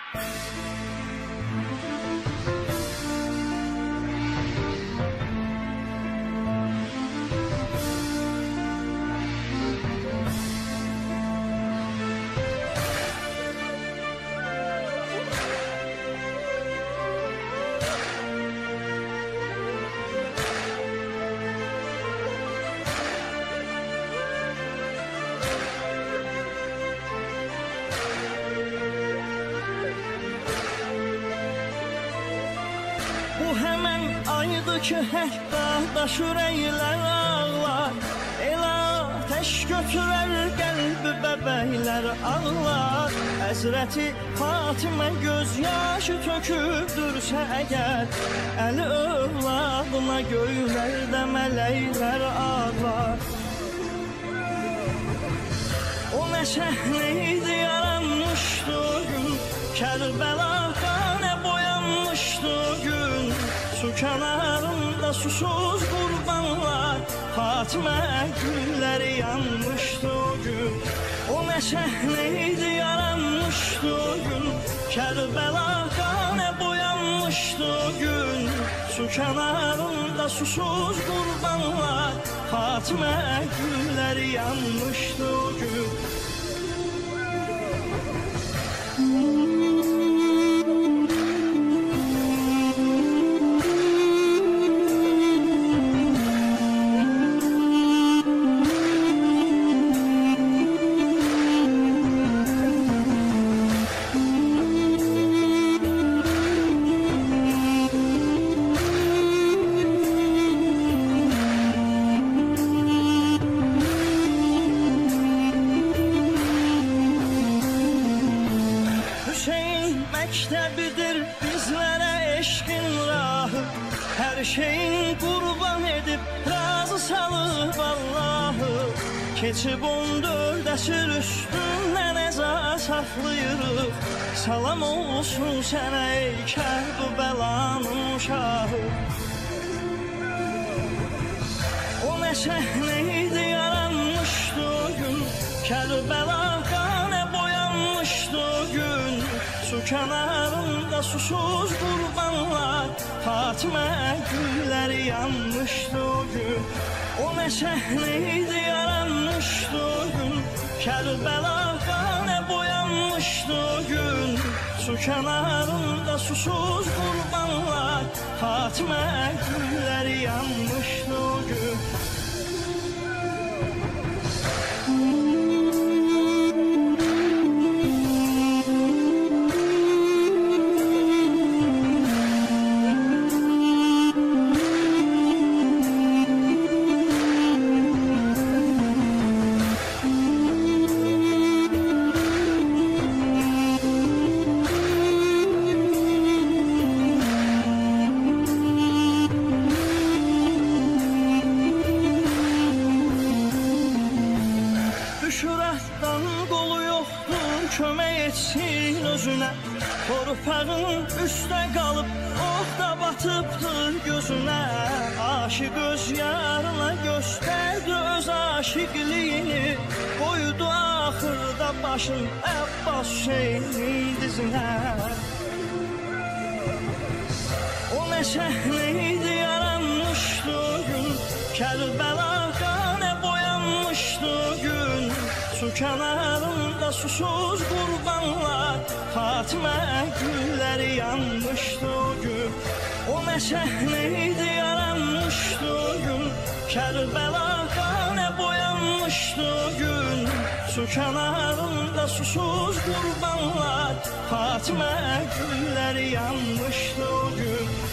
Bu həmən aydı ki, hətta daşır əylər ağlar. El ateş götürər qəlbi bəbəklər ağlar. Həzrəti Fatimə göz yaşı tökürdürsə əgər, əli övladına göylərdə mələklər ağlar. O nə səhnə idi yaranmışdı o gün, Kərbəla qanə boyanmışdı o gün. Su kənarında susuz qurbanlar, Fatimə gülləri yanmışdı o gün. O nə səhnə idi yaranmışdı o gün, Kərbəla qanə boyanmışdı o gün. Su kənarında susuz qurbanlar, Fatimə gülləri yanmışdı o gün. Məktəbidir bizlərə eşqin rahı, hər şeyin qurban edib razı salıb Allahı. Keçib 14 əsr üstündən əza saxlayırıq, salam olsun sənə ey Kərbəlanın şahı. O nə səhnə idi yaranmışdı o gün, Kərbəla qanə boyanmışdı o gün. Su kənarında susuz qurbanlar, Fatimə gülləri yanmışdı o gün. O nə səhnə idi yaranmışdı o gün, Kərbəla qanə boyanmışdı o gün. Su kənarında susuz qurbanlar, Fatimə gülləri yanmışdı o gün. Şüratdan qolu yoxdur, kömək etsin özünə. Torpağın üstə qalıb, ox da batıbdır gözünə. Aşıq öz yarına göstərdi öz aşiqliyini, qoydu axırda başın Əbbas Hüseynin dizinə. O nə səhnə idi yaranmışdı o gün, Kərbəla qanə boyanmışdı o gün. Su kənarında susuz qurbanlar, Fatimə gülləri yanmışdı o gün. O nə səhnə idi yaranmışdı o gün, Kərbəla qanə boyanmışdı o gün. Su kənarında susuz qurbanlar, Fatimə gülləri yanmışdı o gün.